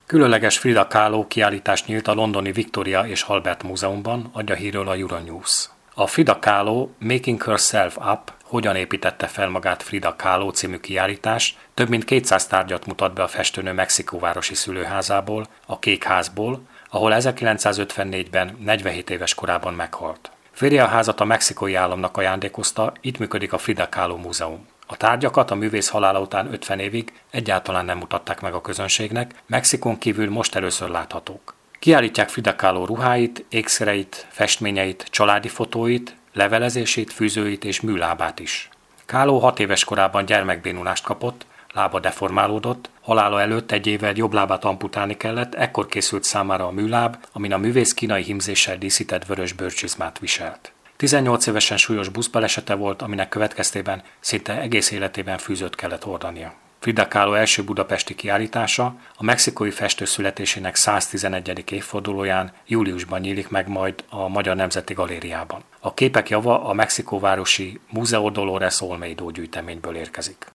Különleges Frida Kahlo kiállítás nyílt a londoni Victoria és Albert Múzeumban, adja hírről a Euronews. A Frida Kahlo Making Herself Up, hogyan építette fel magát Frida Kahlo című kiállítás több mint 200 tárgyat mutat be a festőnő Mexikóvárosi szülőházából, a Kék Házból, ahol 1954-ben 47 éves korában meghalt. Férje a házat a mexikói államnak ajándékozta, itt működik a Frida Kahlo Múzeum. A tárgyakat a művész halála után 50 évig egyáltalán nem mutatták meg a közönségnek, Mexikón kívül most először láthatók. Kiállítják Frida Kahlo ruháit, ékszereit, festményeit, családi fotóit, levelezését, fűzőit és műlábát is. Kahlo 6 éves korában gyermekbénulást kapott, lába deformálódott, halála előtt egy évvel jobb lábát amputálni kellett, ekkor készült számára a műláb, amin a művész kínai hímzéssel díszített vörös bőrcsizmát viselt. 18 évesen súlyos buszbalesete volt, aminek következtében szinte egész életében fűzőt kellett hordania. Frida Kahlo első budapesti kiállítása a mexikói festő születésének 111. évfordulóján júliusban nyílik meg majd a Magyar Nemzeti Galériában. A képek java a mexikóvárosi Museo Dolores Olmedo gyűjteményből érkezik.